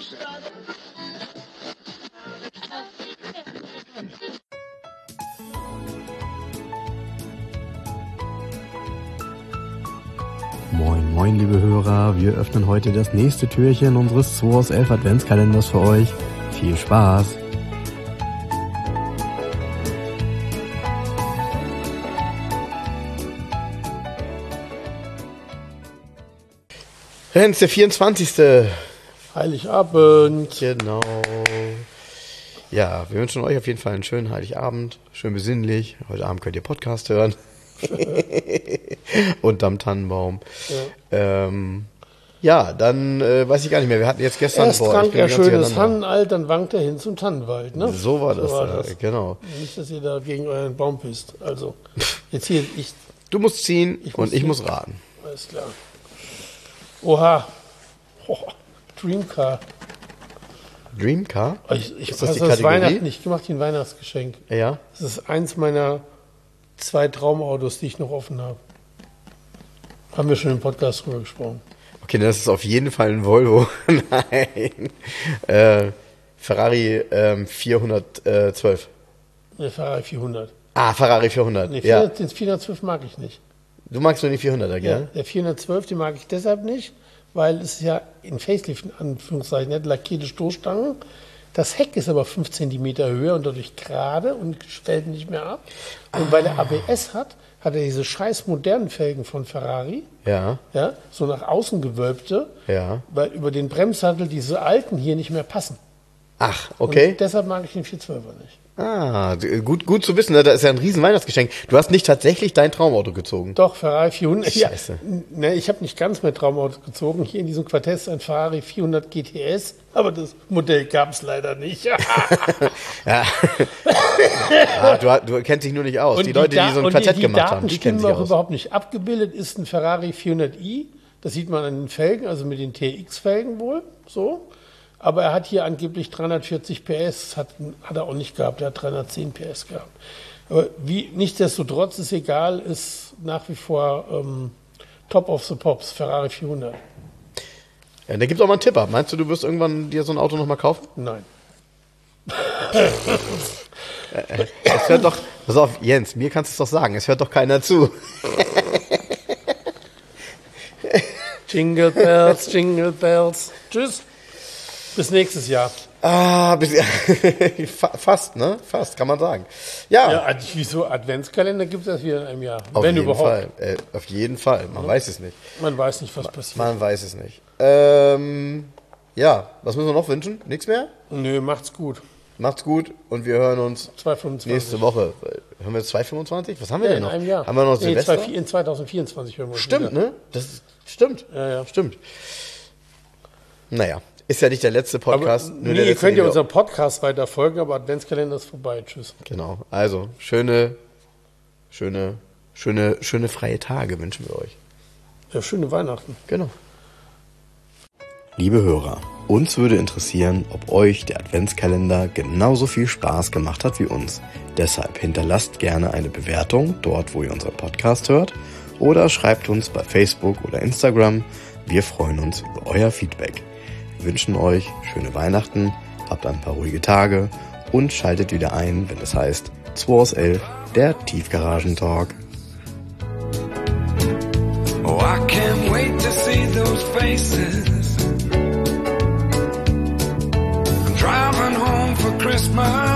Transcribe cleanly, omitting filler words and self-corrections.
Moin, moin, liebe Hörer. Wir öffnen heute das nächste Türchen unseres 2 aus 11 Adventskalenders für euch. Viel Spaß! Renz, der 24. Heiligabend. Genau. Ja, wir wünschen euch auf jeden Fall einen schönen Heiligabend. Schön besinnlich. Heute Abend könnt ihr Podcast hören. Unterm Tannenbaum. Ja, dann weiß ich gar nicht mehr. Wir hatten jetzt gestern... Erst trank er schönes Tannenalt, dann wankt er hin zum Tannenwald. Ne? So war das. Genau. Nicht, dass ihr da gegen euren Baum pisst. Also, jetzt hier, Du musst ziehen ich muss raten. Alles klar. Oha. Dreamcar. Dreamcar? Ich ist das die Kategorie? Kategorie? Ich mache dir ein Weihnachtsgeschenk. Ja. Das ist eins meiner 2 Traumautos, die ich noch offen habe. Haben wir schon im Podcast drüber gesprochen. Okay, das ist auf jeden Fall ein Volvo. Nein. Ferrari 412. Der Ferrari 400. Ah, Ferrari 400. Nee, Ja. Den 412 mag ich nicht. Du magst nur die 400er, gell? Ja, der 412, den mag ich deshalb nicht, weil es ja in Facelift, in Anführungszeichen, hat lackierte Stoßstangen. Das Heck ist aber 5 cm höher und dadurch gerade und stellt nicht mehr ab. Und weil er ABS hat er diese scheiß modernen Felgen von Ferrari. Ja. Ja, so nach außen gewölbte, Ja. weil über den Bremssattel diese alten hier nicht mehr passen. Ach, okay. Und deshalb mag ich den 412er nicht. Ah, gut zu wissen, ne? Das ist ja ein riesen Weihnachtsgeschenk. Du hast nicht tatsächlich dein Traumauto gezogen. Doch, Ferrari 400. Scheiße. Ja, ne, ich habe nicht ganz mein Traumauto gezogen. Hier in diesem Quartett ist ein Ferrari 400 GTS, aber das Modell gab es leider nicht. Ja. Du kennst dich nur nicht aus. Und die Leute, die so ein Quartett gemacht haben, die kennen sich auch aus. überhaupt nicht abgebildet. Ist ein Ferrari 400i. Das sieht man an den Felgen, also mit den TX-Felgen wohl. So. Aber er hat hier angeblich 340 PS, hat er auch nicht gehabt, er hat 310 PS gehabt. Aber nichtsdestotrotz ist egal, ist nach wie vor Top of the Pops, Ferrari 400. Ja, da gibt es auch mal einen Tipp ab. Meinst du wirst irgendwann dir so ein Auto nochmal kaufen? Nein. Es hört doch, pass auf, Jens, mir kannst du es doch sagen, es hört doch keiner zu. Jingle Bells, Jingle Bells. Tschüss. Bis nächstes Jahr. Fast, ne? Fast, kann man sagen. Ja, Wieso? Adventskalender gibt es erst wieder in einem Jahr. auf Wenn jeden überhaupt. Fall. Auf jeden Fall. Man weiß es nicht. Man weiß nicht, was passiert. Man weiß es nicht. Ja, was müssen wir noch wünschen? Nichts mehr? Nö, macht's gut. Macht's gut und wir hören uns 2,25. nächste Woche. Hören wir jetzt 2,25? Was haben wir Ja, denn in noch? einem Jahr. Haben wir noch Silvester? In 2024 hören wir uns Stimmt, wieder. ne? Stimmt. Ja. Stimmt. Naja, ist ja nicht der letzte Podcast. Aber, nur der ihr letzte, könnt ja den wir- unserem Podcast weiter folgen, aber Adventskalender ist vorbei. Tschüss. Genau. Also, schöne freie Tage wünschen wir euch. Ja, schöne Weihnachten. Genau. Liebe Hörer, uns würde interessieren, ob euch der Adventskalender genauso viel Spaß gemacht hat wie uns. Deshalb hinterlasst gerne eine Bewertung dort, wo ihr unseren Podcast hört, oder schreibt uns bei Facebook oder Instagram. Wir freuen uns über euer Feedback. Wir wünschen euch schöne Weihnachten, habt ein paar ruhige Tage und schaltet wieder ein, wenn es heißt 2 aus 11, der Tiefgaragentalk. Oh, I can't wait to see those faces. I'm driving home for Christmas.